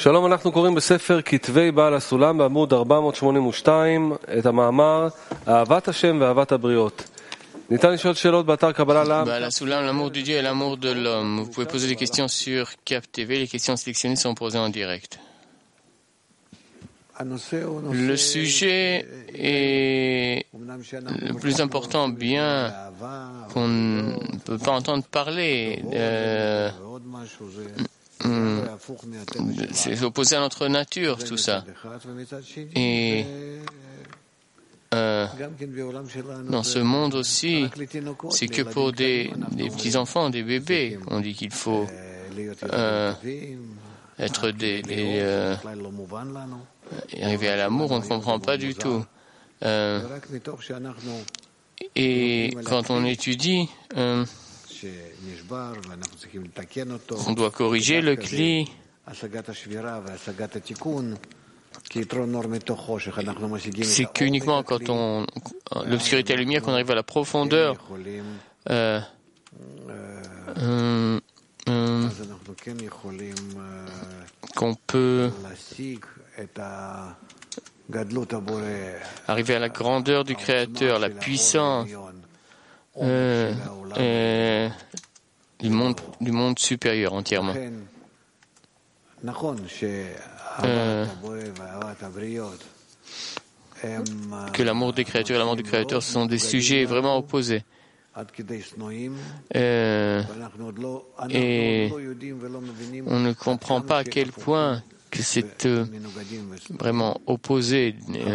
שלום, אנחנו קוראים בספר כתבי בעל הסולם בעמוד 482 את המאמר אהבת השם ואהבת הבריות. ניתן לשאול שאלות באתר קבלה לעם. Baal HaSulam, l'amour de Dieu et l'amour de l'homme. Vous pouvez poser des questions sur Cap TV. Les questions sélectionnées sont posées en direct. Le sujet est le plus important, bien qu'on ne peut pas entendre parler. C'est opposé à notre nature, tout ça. Et dans ce monde aussi, c'est que pour des petits-enfants, des bébés, on dit qu'il faut être arriver à l'amour, on ne comprend pas du tout. Et quand on étudie, on doit corriger le cli. C'est qu'uniquement quand l'obscurité et la lumière qu'on arrive à la profondeur qu'on peut arriver à la grandeur du Créateur, la puissance du monde supérieur entièrement. Que l'amour des créatures et l'amour du Créateur sont des sujets vraiment opposés. Et on ne comprend pas à quel point que c'est vraiment opposé.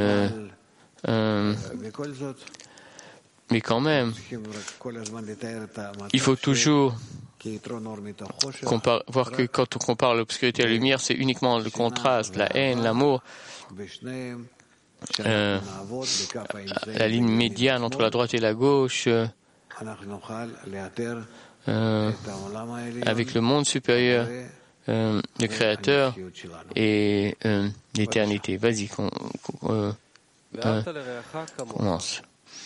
Mais quand même, il faut toujours voir que quand on compare l'obscurité et la lumière, c'est uniquement le contraste, la haine, l'amour, la ligne médiane entre la droite et la gauche, avec le monde supérieur, le Créateur et l'éternité. Vas-y, commence.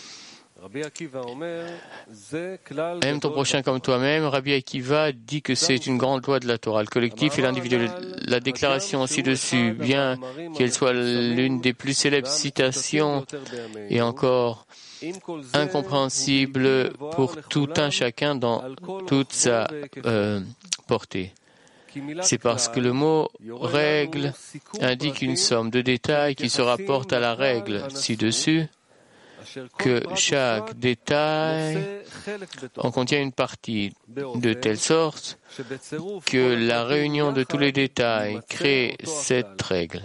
Aime ton prochain comme toi-même. Rabbi Akiva dit que c'est une grande loi de la Torah, le collectif et l'individuel. La déclaration ci-dessus, bien qu'elle soit l'une des plus célèbres citations et encore incompréhensible pour tout un chacun dans toute sa portée. C'est parce que le mot règle indique une somme de détails qui se rapporte à la règle ci-dessus, que chaque détail en contient une partie, de telle sorte que la réunion de tous les détails crée cette règle.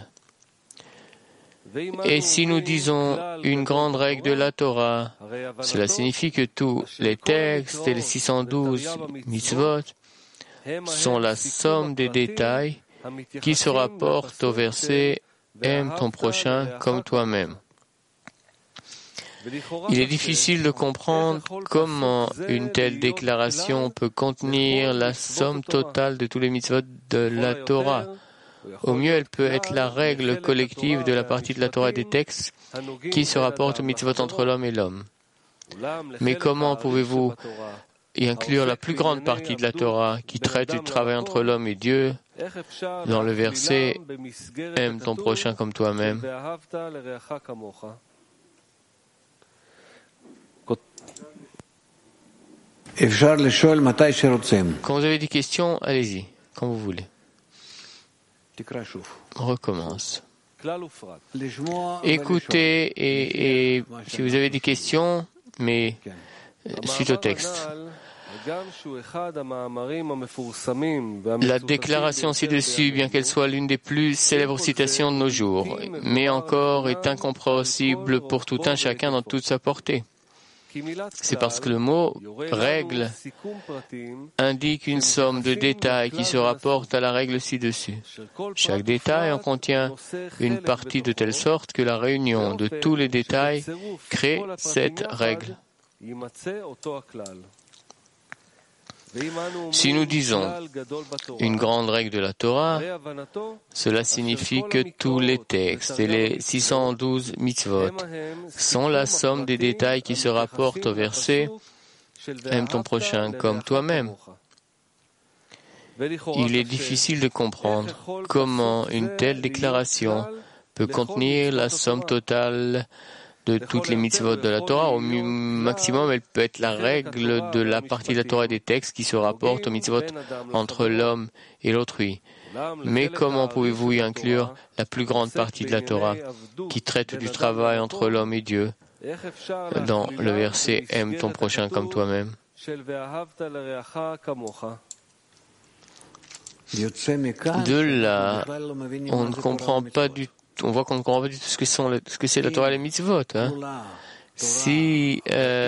Et si nous disons une grande règle de la Torah, cela signifie que tous les textes et les 612 mitzvot sont la somme des détails qui se rapportent au verset « Aime ton prochain comme toi-même ». Il est difficile de comprendre comment une telle déclaration peut contenir la somme totale de tous les mitzvot de la Torah. Au mieux, elle peut être la règle collective de la partie de la Torah des textes qui se rapportent aux mitzvot entre l'homme et l'homme. Mais comment pouvez-vous y inclure la plus grande partie de la Torah qui traite du travail entre l'homme et Dieu dans le verset « Aime ton prochain comme toi-même » ? Quand vous avez des questions, allez-y, quand vous voulez. On recommence. Écoutez et si vous avez des questions, mais suite au texte. La déclaration ci-dessus, bien qu'elle soit l'une des plus célèbres citations de nos jours, mais encore est incompréhensible pour tout un chacun dans toute sa portée. C'est parce que le mot « règle » indique une somme de détails qui se rapportent à la règle ci-dessus. Chaque détail en contient une partie de telle sorte que la réunion de tous les détails crée cette règle. Si nous disons une grande règle de la Torah, cela signifie que tous les textes et les 612 mitzvot sont la somme des détails qui se rapportent au verset « Aime ton prochain comme toi-même ». Il est difficile de comprendre comment une telle déclaration peut contenir la somme totale de toutes les mitzvot de la Torah. Au maximum, elle peut être la règle de la partie de la Torah et des textes qui se rapportent aux mitzvot entre l'homme et l'autrui. Mais comment pouvez-vous y inclure la plus grande partie de la Torah qui traite du travail entre l'homme et Dieu dans le verset « Aime ton prochain comme toi-même » ? De là, on ne comprend pas du tout. On voit qu'on ne comprend pas du tout ce que c'est la Torah et les mitzvot. Hein. Si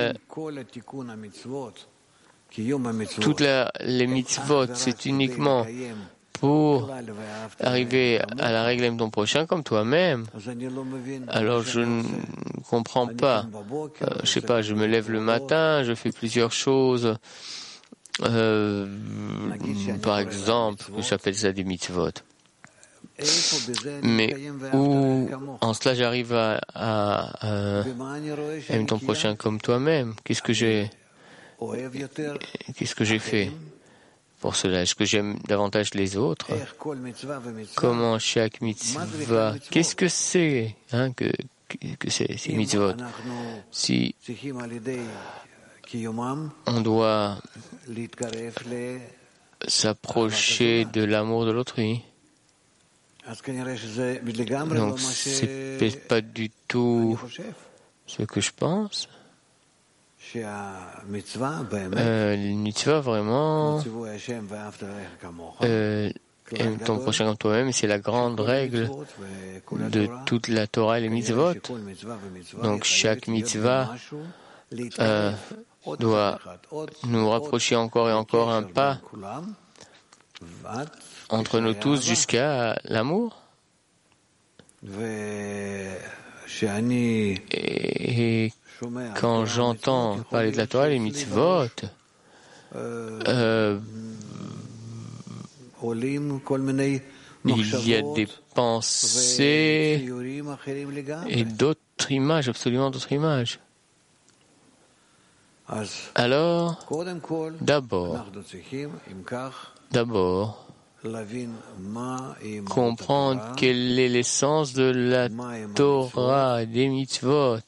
toutes les mitzvot, c'est uniquement pour arriver à la règle aime ton prochain comme toi-même, alors je ne comprends pas. Je sais pas, je me lève le matin, je fais plusieurs choses. Par exemple, j'appelle ça des mitzvot. Mais où en cela j'arrive à aime ton prochain comme toi-même. Qu'est-ce que j'ai fait pour cela? Est-ce que j'aime davantage les autres? Comment chaque mitzvah? Qu'est-ce que c'est que ces mitzvot? Si on doit s'approcher de l'amour de l'autrui, donc c'est pas du tout ce que je pense. Une mitzvah vraiment aime ton prochain comme toi-même, c'est la grande règle de toute la Torah et les mitzvot. Donc chaque mitzvah doit nous rapprocher encore et encore un pas entre nous tous jusqu'à l'amour. Et quand j'entends parler de la Torah et les mitzvot, il y a des pensées et d'autres images, absolument d'autres images. Alors, d'abord, comprendre quelle est l'essence de la Torah, des mitzvot.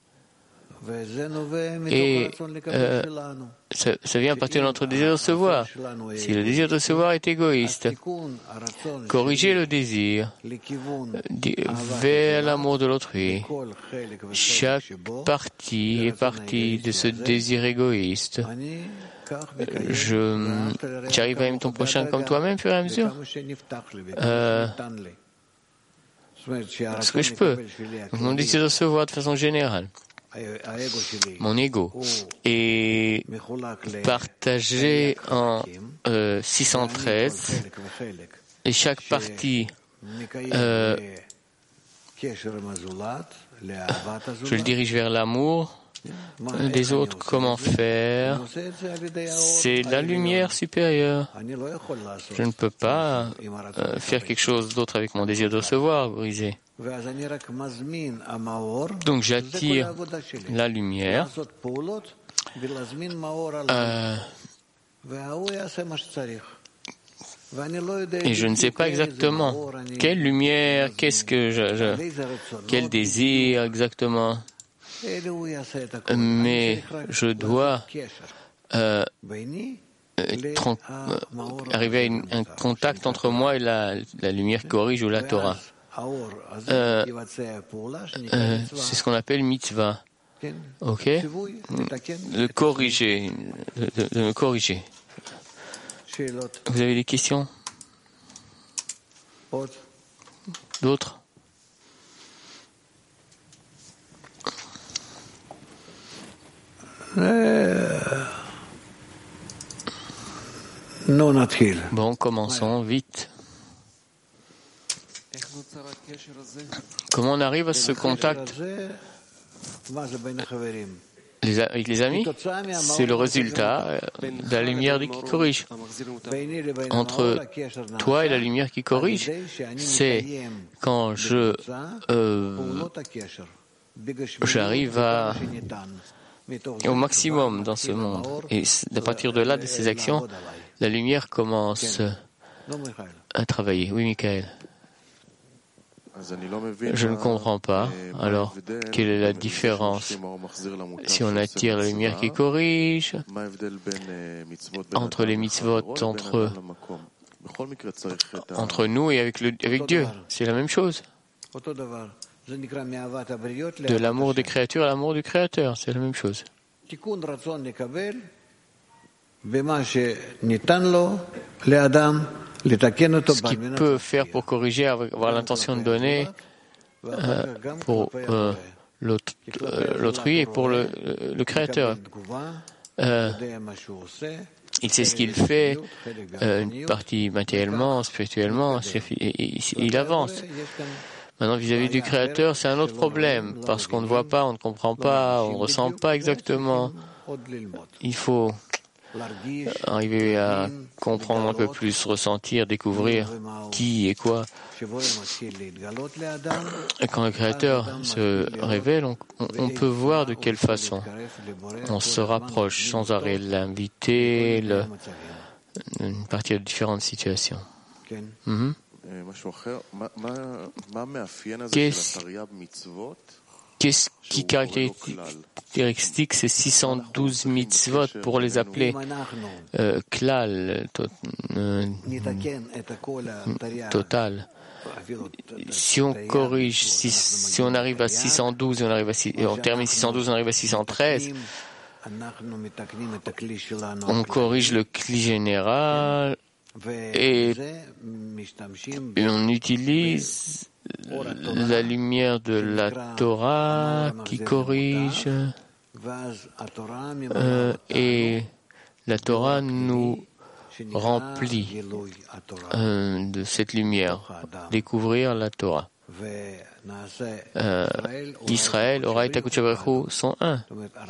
Et ça vient à partir de notre désir de recevoir. Si le désir de recevoir est égoïste, corriger le désir vers l'amour de l'autrui. Chaque partie est partie de ce désir égoïste. J'arrive à aimer ton prochain comme toi-même, fur et à mesure. Ce que je peux. Mon désir de recevoir de façon générale. Mon ego est partagé en 613 et chaque partie je le dirige vers l'amour des autres. Comment faire? C'est la lumière supérieure. Je ne peux pas faire quelque chose d'autre avec mon désir de recevoir brisé. Donc j'attire la lumière et je ne sais pas exactement quelle lumière, quel désir exactement, mais je dois arriver à un contact entre moi et la lumière qui corrige ou la Torah. C'est ce qu'on appelle mitzvah. Ok? De corriger, de me corriger. Vous avez des questions? D'autres? Bon, commençons vite. Comment on arrive à ce contact avec les amis? C'est le résultat de la lumière qui corrige. Entre toi et la lumière qui corrige, c'est quand j'arrive au maximum dans ce monde. Et à partir de là, de ces actions, la lumière commence à travailler. Oui, Michael. Je ne comprends pas. Alors, quelle est la différence si on attire la lumière qui corrige entre les mitzvot, entre nous et avec Dieu? C'est la même chose. De l'amour des créatures à l'amour du Créateur, c'est la même chose. Ce qu'il peut faire pour corriger, avoir l'intention de donner pour l'autrui et pour le Créateur. Il sait ce qu'il fait, une partie matériellement, spirituellement, il avance. Maintenant, vis-à-vis du Créateur, c'est un autre problème, parce qu'on ne voit pas, on ne comprend pas, on ne ressent pas exactement. Il faut arriver à comprendre un peu plus, ressentir, découvrir qui et quoi. Et quand le Créateur se révèle, on peut voir de quelle façon on se rapproche sans arrêt, l'inviter, une partie de différentes situations. Qu'est-ce qui caractérise ces 612 mitzvot pour les appeler klal, total? Si on corrige, si on arrive à 612, on termine 612, on arrive à 613, on corrige le cli général et on utilise la lumière de la Torah qui corrige et la Torah nous remplit de cette lumière, découvrir la Torah. Israël, Ora et HaKadosh Baruch Hu sont un,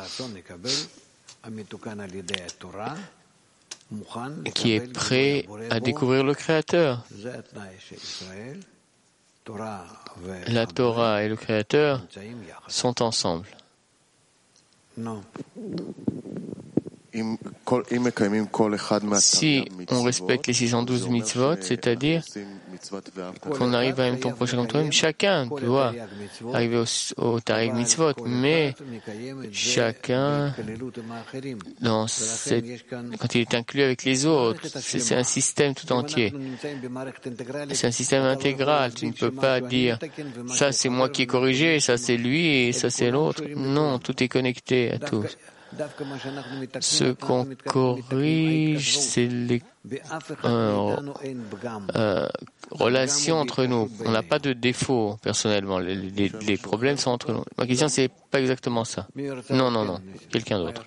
qui est prêt à découvrir le Créateur. La Torah et le Créateur sont ensemble. Si on respecte les 612 mitzvot, c'est-à-dire qu'on arrive à aimer ton prochain comme toi-même, chacun doit arriver au Tarek mitzvot, mais chacun, quand il est inclus avec les autres, c'est un système tout entier. C'est un système intégral. Tu ne peux pas dire ça c'est moi qui ai corrigé, ça c'est lui et ça c'est l'autre. Non, tout est connecté à tout. Ce qu'on corrige, c'est les relations entre nous. On n'a pas de défaut personnellement. Les problèmes sont entre nous. Ma question, c'est pas exactement ça. Non. Quelqu'un d'autre.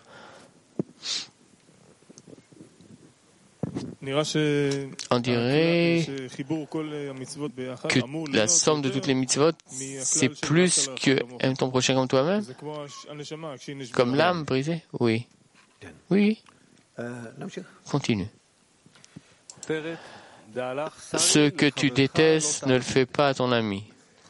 On dirait que la somme de toutes les mitzvot, c'est plus que aime ton prochain comme toi-même. Comme l'âme brisée? Oui. Continue. Ce que tu détestes, ne le fais pas à ton ami.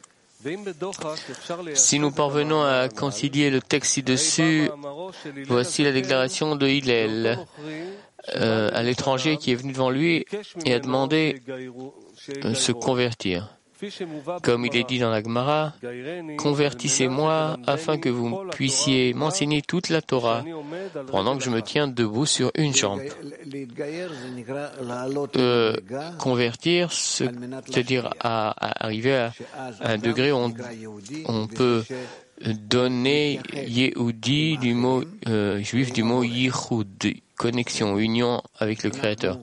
Si nous parvenons à concilier le texte ci-dessus, voici la déclaration de Hillel à l'étranger qui est venu devant lui et a demandé de se convertir. Comme il est dit dans la Gemara, convertissez-moi afin que vous puissiez m'enseigner toute la Torah pendant que je me tiens debout sur une jambe. Convertir, c'est-à-dire à arriver à un degré où on peut donner Yehudi du mot juif du mot Yichud, connexion, union avec le Créateur.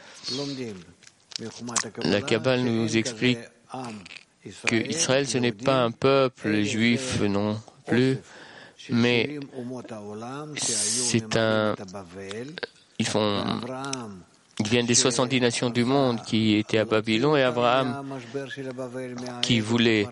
La Kabbale nous explique que Israël, ce n'est pas un peuple juif non plus, mais c'est ils viennent des 70 nations du monde qui étaient à Babylone, et Abraham qui voulait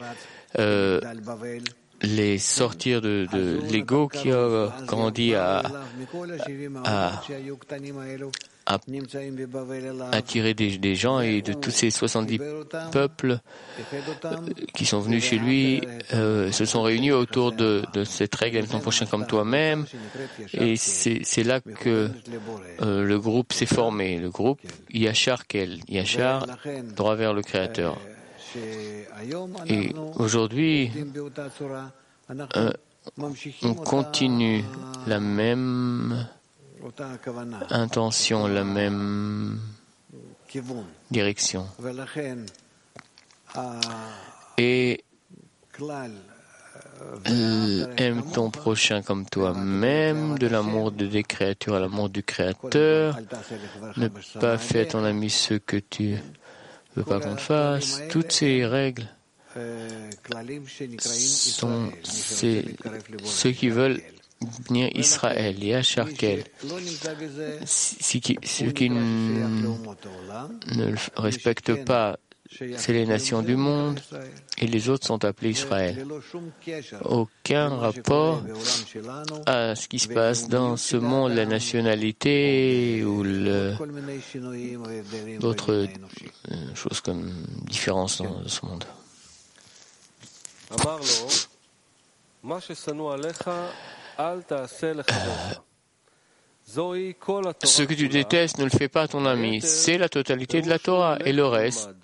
les sortir de l'ego qui a grandi à attiré des gens, et de tous ces 70 peuples qui sont venus chez lui se sont réunis autour de cette règle aime ton prochain comme toi-même, et c'est là que le groupe s'est formé, le groupe Yachar Kel, Yachar droit vers le Créateur. Et aujourd'hui, on continue la même intention, la même direction. Et aime ton prochain comme toi-même, de l'amour des créatures à l'amour du Créateur, ne pas faire ton ami ce que tu veux pas qu'on te fasse. Toutes ces règles sont ceux qui veulent venir Israël, Yachar Kel. Ceux qui ne le respectent pas, c'est les nations du monde, et les autres sont appelés Israël. Aucun rapport à ce qui se passe dans ce monde, la nationalité ou d'autres choses comme différence dans ce monde. Ce que tu détestes, ne le fais pas à ton ami. C'est la totalité de la Torah. Et le reste,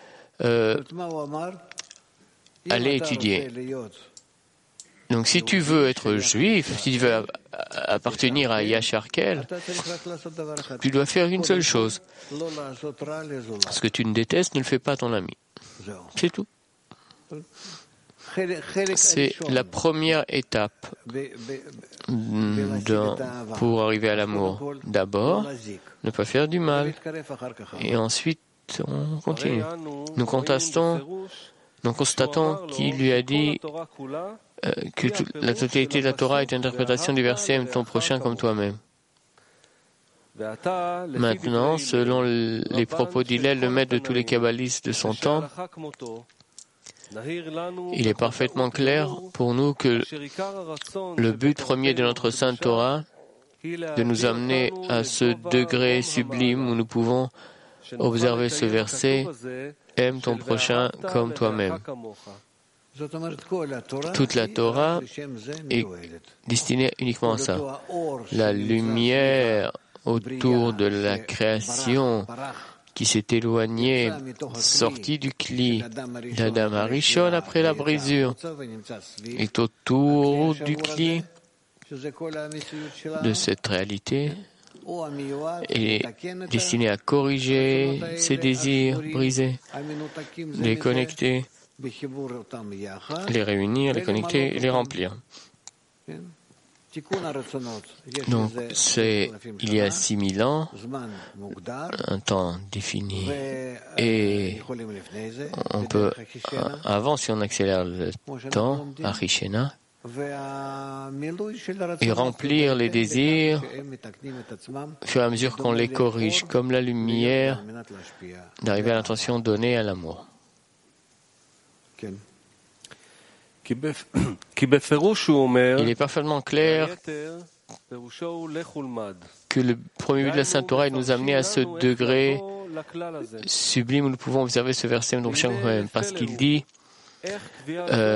allez étudier. Donc si tu veux être juif, si tu veux appartenir à Yachar Kel, tu dois faire une seule chose. Ce que tu ne détestes, ne le fais pas à ton ami. C'est tout. C'est la première étape pour arriver à l'amour. D'abord, ne pas faire du mal. Et ensuite, on continue. Nous constatons qu'il lui a dit que la totalité de la Torah est une interprétation du verset « Aime ton prochain comme toi-même ». Maintenant, selon les propos d'Hillel, le maître de tous les kabbalistes de son temps, il est parfaitement clair pour nous que le but premier de notre Sainte Torah, de nous amener à ce degré sublime où nous pouvons observer ce verset, aime ton prochain comme toi-même. Toute la Torah est destinée uniquement à ça. La lumière autour de la création qui s'est éloignée, sortie du Kli, l'Adam Arishon après la brisure, est autour du Kli de cette réalité est destinée à corriger ses désirs brisés, les connecter, les réunir, les connecter et les remplir. Donc, il y a 6000 ans, un temps défini, et on peut, avant, si on accélère le temps, à Rishena, et remplir les désirs au fur et à mesure qu'on les corrige, comme la lumière, d'arriver à l'intention donnée à l'amour. Il est parfaitement clair que le premier but de la Sainte Torah est de nous amener à ce degré sublime où nous pouvons observer ce verset parce qu'il dit il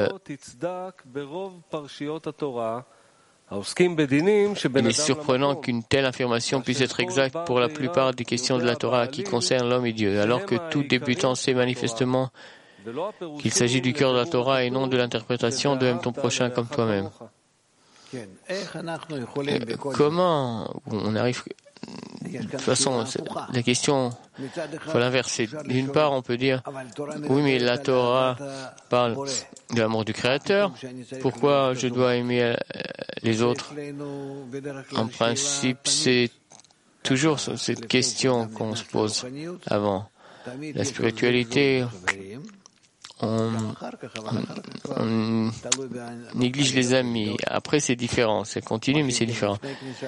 est surprenant qu'une telle affirmation puisse être exacte pour la plupart des questions de la Torah qui concernent l'homme et Dieu, alors que tout débutant sait manifestement qu'il s'agit du cœur de la Torah et non de l'interprétation de « aime ton prochain comme toi-même ». Comment on arrive... De toute façon, la question, il faut l'inverser. D'une part, on peut dire, oui, mais la Torah parle de l'amour du Créateur. Pourquoi je dois aimer les autres? En principe, c'est toujours cette question qu'on se pose avant. La spiritualité, on néglige les amis. Après, c'est différent. C'est continu, mais c'est différent.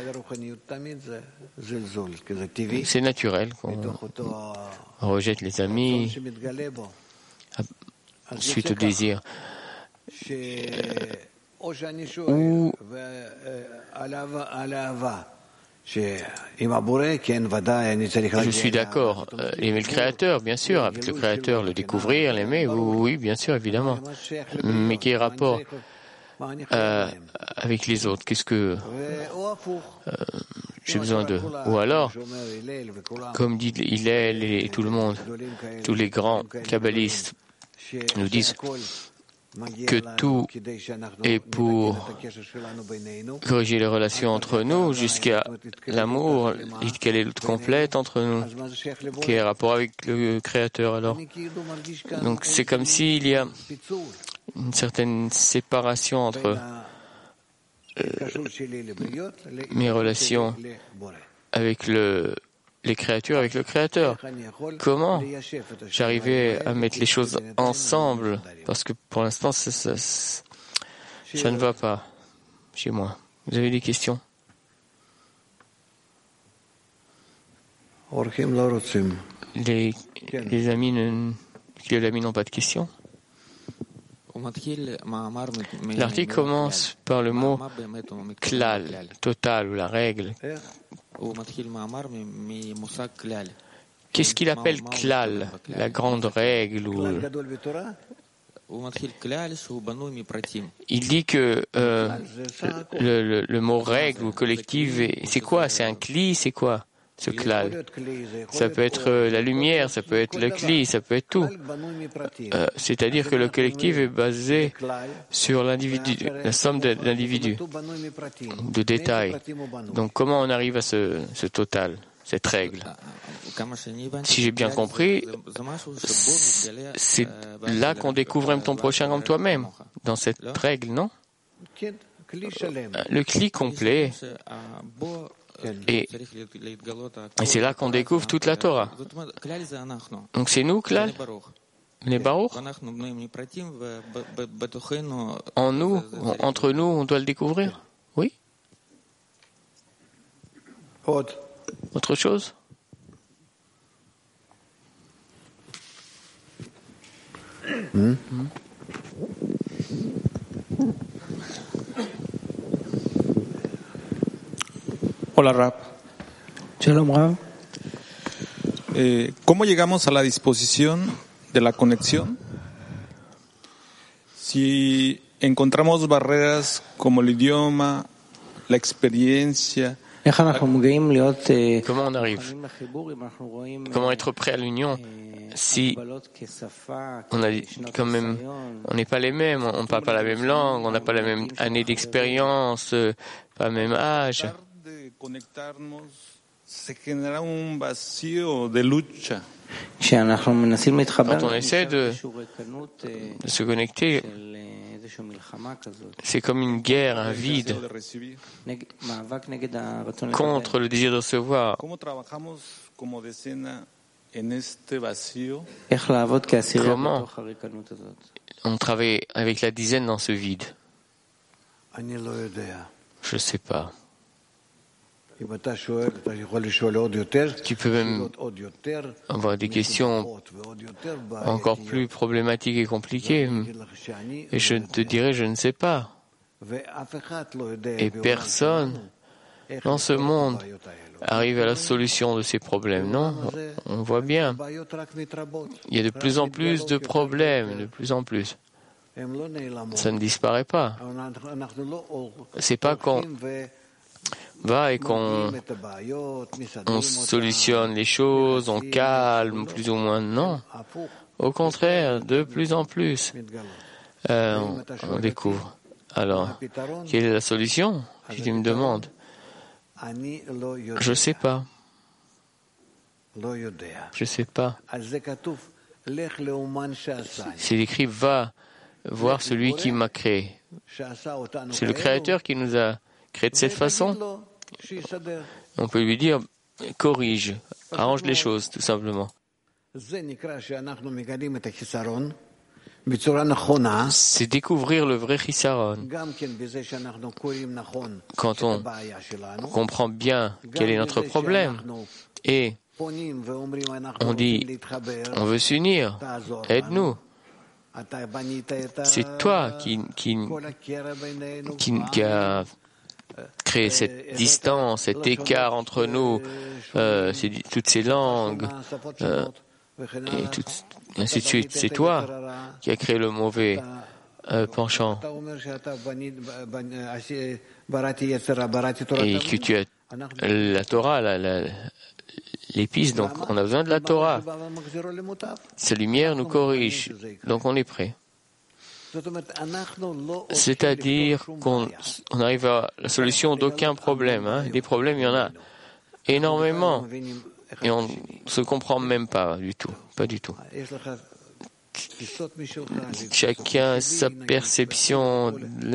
C'est naturel qu'on rejette les amis suite au désir. Ou Je suis d'accord. Aimer le Créateur, bien sûr, avec le Créateur, le découvrir, l'aimer, oui, bien sûr, évidemment. Mais quel rapport avec les autres? Qu'est-ce que j'ai besoin d'eux? Ou alors, comme dit Hillel et tout le monde, tous les grands kabbalistes nous disent que tout est pour corriger les relations entre nous jusqu'à l'amour, quelle est lutte complète entre nous, quel est le rapport avec le Créateur alors. Donc c'est comme s'il y a une certaine séparation entre mes relations avec les créatures, avec le Créateur. Comment j'arrivais à mettre les choses ensemble? Parce que pour l'instant, ça ne va pas chez moi. Vous avez des questions? Les amis n'ont pas de questions. L'article commence par le mot klal, total ou la règle. Qu'est-ce qu'il appelle klal, la grande règle ou... Il dit que le mot règle ou collective, c'est quoi? C'est un cli? C'est quoi ce klal? Ça peut être la lumière, ça peut être le cli, ça peut être tout. C'est-à-dire que le collectif est basé sur l'individu, la somme d'individus, de détails. Donc comment on arrive à ce total, cette règle? Si j'ai bien compris, c'est là qu'on découvre ton prochain comme toi-même, dans cette règle, non? Le cli complet. Et c'est là qu'on découvre toute la Torah. Donc c'est nous, Klal, les Baruch. En nous, entre nous, on doit le découvrir. Oui? Autre chose? Hola, Rab. Shalom, Rab. ¿Cómo llegamos a la disposición de la conexión? Si encontramos barreras como el idioma, la experiencia. Comment on arrive? Comment être prêt à l'union si on n'est pas les mêmes, on ne parle pas la même langue, on n'a pas la même année d'expérience, pas le même âge. Quand on essaie de se connecter, c'est comme une guerre, un vide contre le désir de recevoir. Comment on travaille avec la dizaine dans ce vide? Je ne sais pas. Tu peux même avoir des questions encore plus problématiques et compliquées. Et je te dirais, je ne sais pas. Et personne dans ce monde arrive à la solution de ces problèmes. Non, on voit bien. Il y a de plus en plus de problèmes, de plus en plus. Ça ne disparaît pas. C'est pas qu'on va et qu'on solutionne les choses, on calme plus ou moins. Non. Au contraire, de plus en plus, on découvre. Alors, quelle est la solution? Si tu me demandes. Je ne sais pas. Je ne sais pas. C'est écrit, va voir celui qui m'a créé. C'est le Créateur qui nous a créé de cette façon. On peut lui dire, corrige, arrange les choses, tout simplement. C'est découvrir le vrai Chisaron. Quand on comprend bien quel est notre problème et on dit, on veut s'unir, aide-nous. C'est toi qui a créer cette distance, cet écart entre nous, toutes ces langues, et ainsi de suite. C'est toi qui as créé le mauvais penchant. Et que tu as la Torah, l'épice, donc on a besoin de la Torah. Sa lumière nous corrige, donc on est prêt. C'est-à-dire qu'on arrive à la solution d'aucun problème. Des problèmes, il y en a énormément. Et on ne se comprend même pas du tout. Pas du tout. Chacun a sa perception,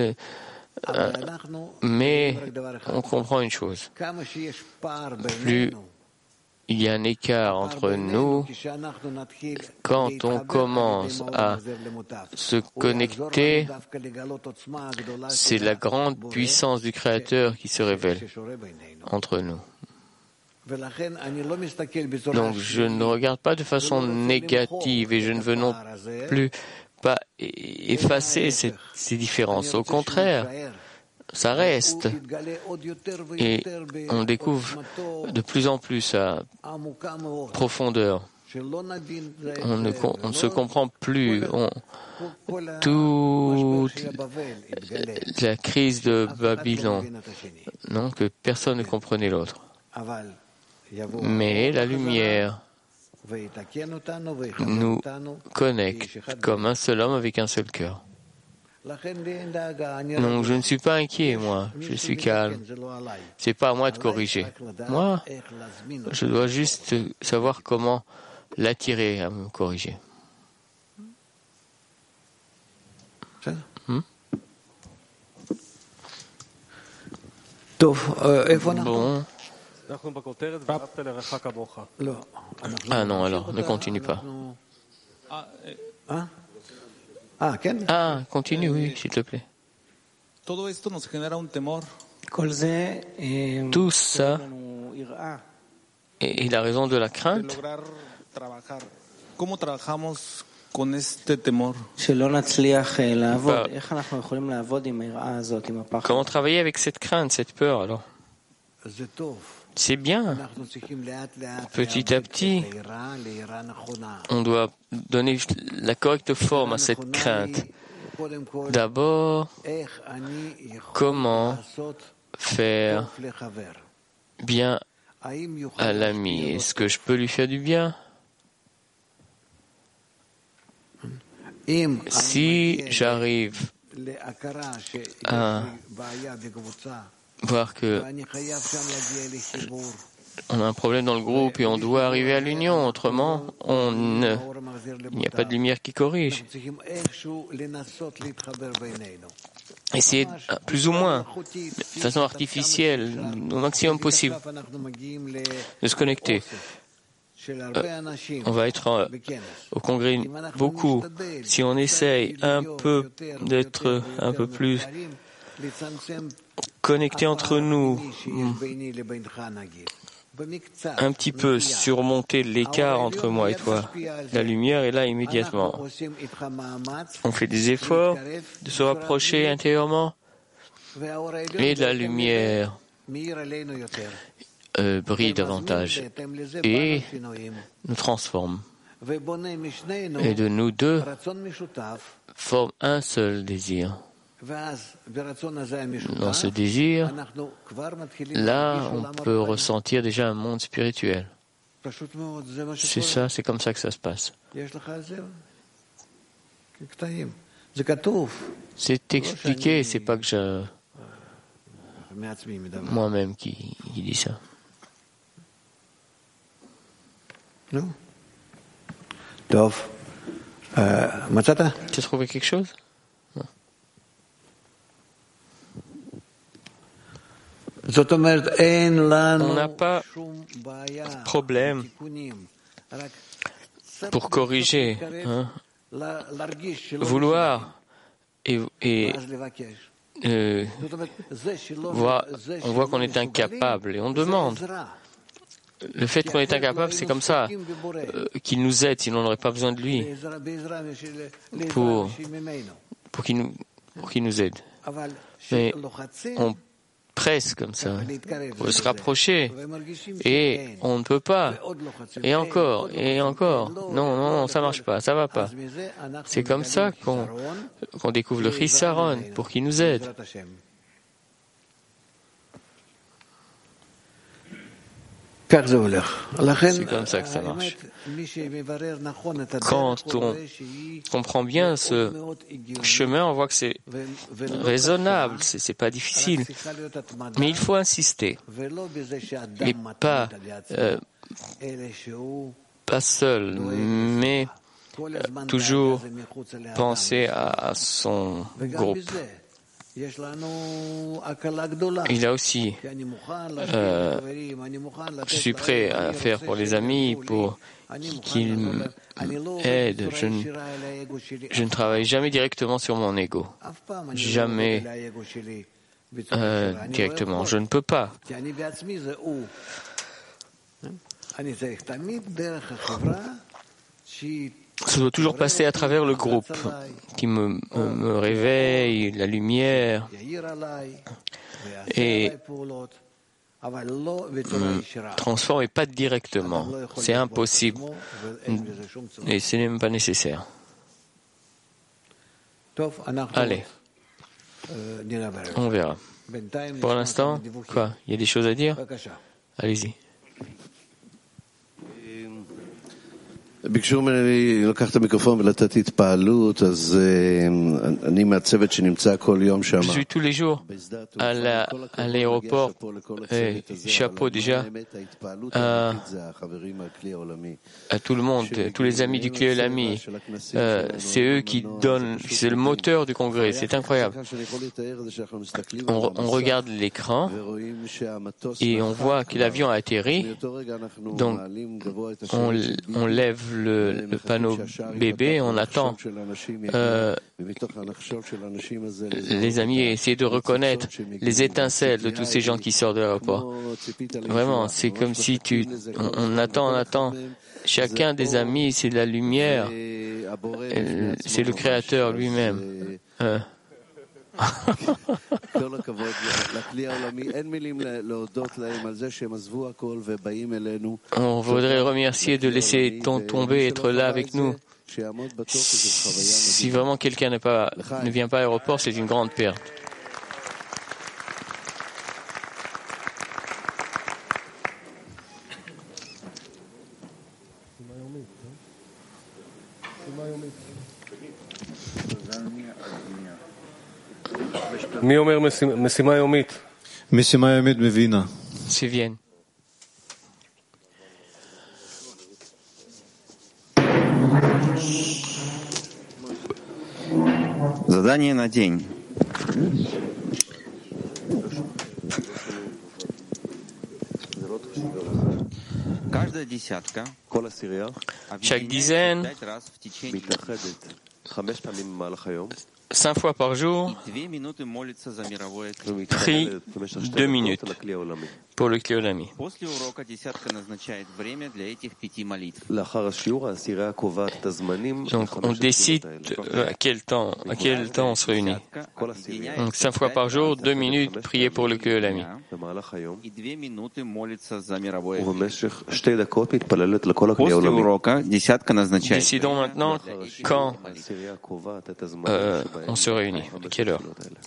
mais on comprend une chose. Plus il y a un écart entre nous, quand on commence à se connecter, c'est la grande puissance du Créateur qui se révèle entre nous. Donc je ne regarde pas de façon négative et je ne veux non plus pas effacer ces différences. Au contraire, ça reste. Et on découvre de plus en plus à profondeur. On ne se comprend plus. Toute la crise de Babylone, non, que personne ne comprenait l'autre. Mais la lumière nous connecte comme un seul homme avec un seul cœur. Donc je ne suis pas inquiet, moi. Je suis calme. C'est pas à moi de corriger. Moi, je dois juste savoir comment l'attirer à me corriger. Bon. Ah non, alors, ne continue pas. Continue, oui, s'il te plaît. Tout ça est la raison de la crainte. Comment travailler avec cette crainte, cette peur, alors? C'est bien. Petit à petit, on doit donner la correcte forme à cette crainte. D'abord, comment faire bien à l'ami? Est-ce que je peux lui faire du bien? Si j'arrive à voir que on a un problème dans le groupe et on doit arriver à l'union, autrement il n'y a pas de lumière qui corrige. Essayer plus ou moins, de façon artificielle, au maximum possible, de se connecter. On va être au congrès beaucoup. Si on essaye d'être un peu plus connectés entre nous, un petit peu surmonter l'écart entre moi et toi. La lumière est là immédiatement. On fait des efforts de se rapprocher intérieurement et la lumière brille davantage et nous transforme. Et de nous deux forme un seul désir. Dans ce désir, là, on peut ressentir déjà un monde spirituel. C'est ça, c'est comme ça que ça se passe. C'est expliqué, c'est pas que moi-même qui dis ça. Non. Tu as trouvé quelque chose? On n'a pas de problème pour corriger. Vouloir et on voit qu'on est incapable et on demande. Le fait qu'on est incapable, c'est comme ça, qu'il nous aide, sinon on n'aurait pas besoin de lui pour qu'il nous aide. Mais on presse comme ça. Il faut se rapprocher. Et on ne peut pas. Et encore. Non, ça marche pas, ça va pas. C'est comme ça qu'on découvre le Chisaron pour qu'il nous aide. C'est comme ça que ça marche. Quand on comprend bien ce chemin, on voit que c'est raisonnable, c'est pas difficile. Mais il faut insister. Et pas seul, mais toujours penser à son groupe. Il a aussi, je suis prêt à faire pour les amis, pour qu'ils m'aident. Je ne travaille jamais directement sur mon ego. Jamais directement. Je ne peux pas. Ça doit toujours passer à travers le groupe qui me réveille, la lumière, et me transforme, et pas directement. C'est impossible. Et ce n'est même pas nécessaire. Allez, on verra. Pour l'instant, quoi? Il y a des choses à dire? Allez-y. ביקשו ממני לקחת את המיקרופון ולתת התפעלות, אז אני מהצוות שנמצא כל יום שם. Je suis tous les jours à l'aéroport. Chapeau déjà à tout le monde, tous les amis du Kli Olami. C'est eux qui donnent, c'est le moteur du congrès. C'est incroyable. On regarde l'écran et on voit que l'avion a atterri. Donc on lève le panneau bébé, on attend. Les amis essaient de reconnaître les étincelles de tous ces gens qui sortent de l'aéroport. Vraiment, c'est comme si on attend. Chacun des amis, c'est de la lumière. C'est le Créateur lui-même. On voudrait remercier de laisser tomber, être là avec nous. Si vraiment quelqu'un ne vient pas à l'aéroport, c'est une grande perte. מי אומר משימה יומית? משימה יומית מווינה. Vienne. Задание на день. Каждая десятка, Chaque dizaine, 5 fois par jour, prie 2 minutes pour le Kli Olami. После урока десятка назначает время для этих 5 молитв. Donc on décide à quel temps on se réunit. Donc 5 fois par jour, 2 minutes, prier pour le Kli Olami. И 2 минуты молится за мировое. После урока десятка назначает. Décidons maintenant quand on se réunit, à quelle heure.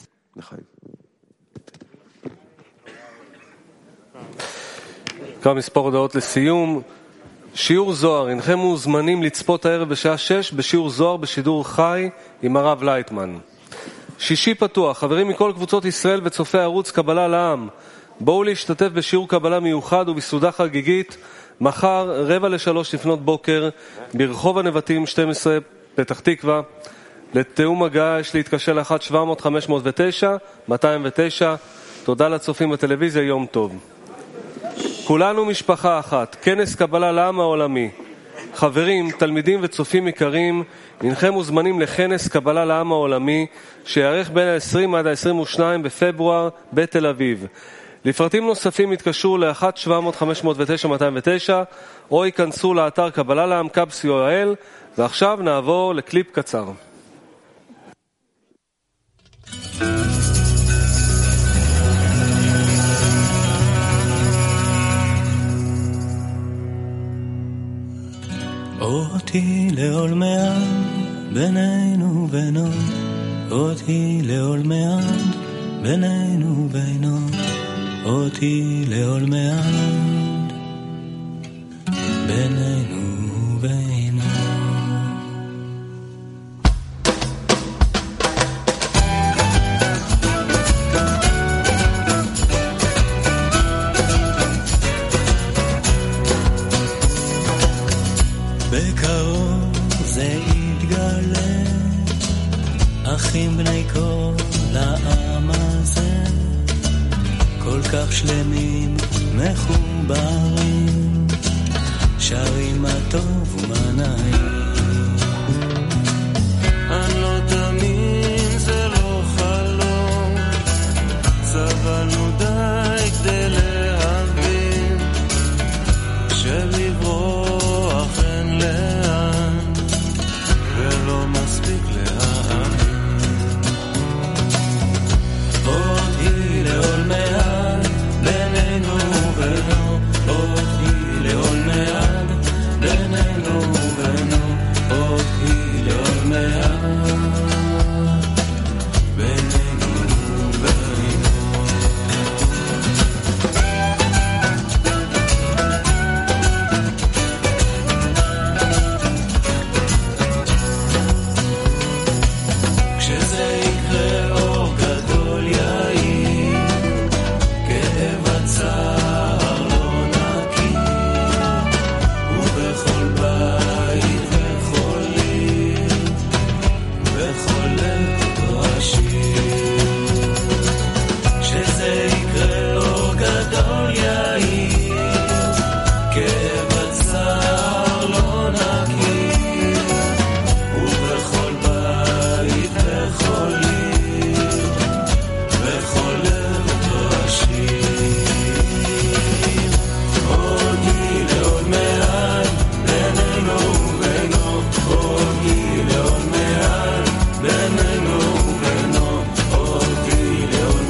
כמה מספר הודעות לסיום. שיעור זוהר, אינכם מוזמנים לצפות הערב בשעה 6 בשיעור זוהר בשידור חי עם הרב לייטמן. שישי פתוח, חברים מכל קבוצות ישראל וצופי ערוץ קבלה לעם, בואו להשתתף בשיעור קבלה מיוחד ובסעודה חגיגית מחר 2:45 לפנות בוקר ברחוב הנבטים 12 פתח תקווה. לתאום הגעה יש להתקשר ל-1-700-509-209. תודה לצופים בטלוויזיה, יום טוב. כולנו משפחה אחת, כנס קבלה לעם העולמי. חברים, תלמידים וצופים יקרים, אינכם מוזמנים לכנס קבלה לעם העולמי שיערך בין ה-20 עד ה-22 בפברואר בתל אביב. לפרטים נוספים התקשרו ל-1-700-509-209 או ייכנסו לאתר קבלה לעם קאב.co.il. ועכשיו נעבור לקליפ קצר. אותי לעולמי בינינו ובינו, אותי לעולמי בינינו ובינו, אותי לעולמי בינינו ובינו. בקרוב זה יתגלה, אחים בני כל העם הזה, כל כך שלמים מחוברים, שרים מה טוב ומה נעים. אני לא תאמין, זה לא חלום, סבלנו די כדי להבין שלברוח אין לאן ולא מספיק להאמין. עוד היא לעולמי בינינו ובינו, עוד היא לעולמי בינינו ובינו, עוד היא לעולמי בינינו ובינו. כשזה יקרה אור גדול יאיר, כאב הצער לא נכיר, ובכל בית וכל עיר, בכל לב אותו השיר. כשזה יקרה אור גדול יאיר, כאב הצער לא נכיר, ובכל בית וכל עיר, בכל לב אותו השיר. עוד היא לעוד מעט בינינו ובינו, עוד היא לעוד מעט בינינו ובינו, עוד היא לעוד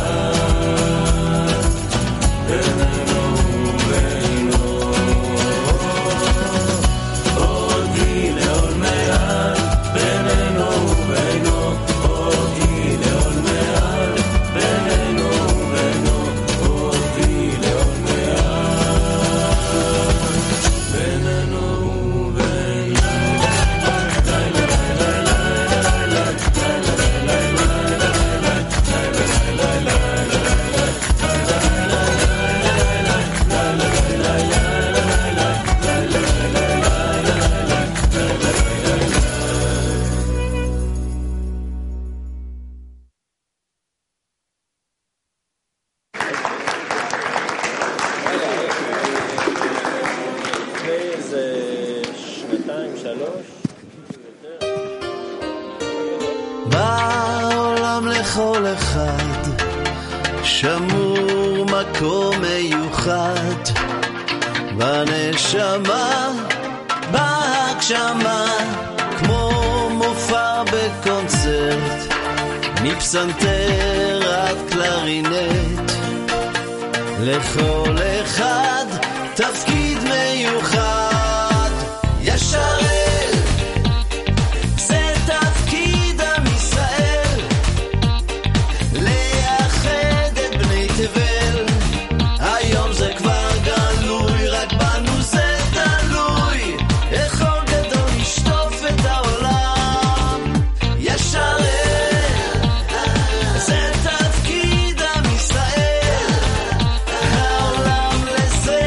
מעט בינינו ובינו, עוד היא לעוד מעט בינינו ובינו, עוד היא לעוד מעט בינינו ובינו, עוד היא לעוד מעט בינינו בעולם לכל אחד שמור מקום מיוחד, בנשמה, בהגשמה, כמו מופע בקונצרט, מפסנתר עד קלרינט, לכל אחד תפקיד מיוחד. ישרת, זה תפקיד עם ישראל, לאחד את בני תבל. היום זה כבר גלוי, רק בנו זה תלוי, איך אור גדול ישטוף את העולם. ישרת, זה תפקיד עם ישראל, העולם לזה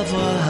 אברהם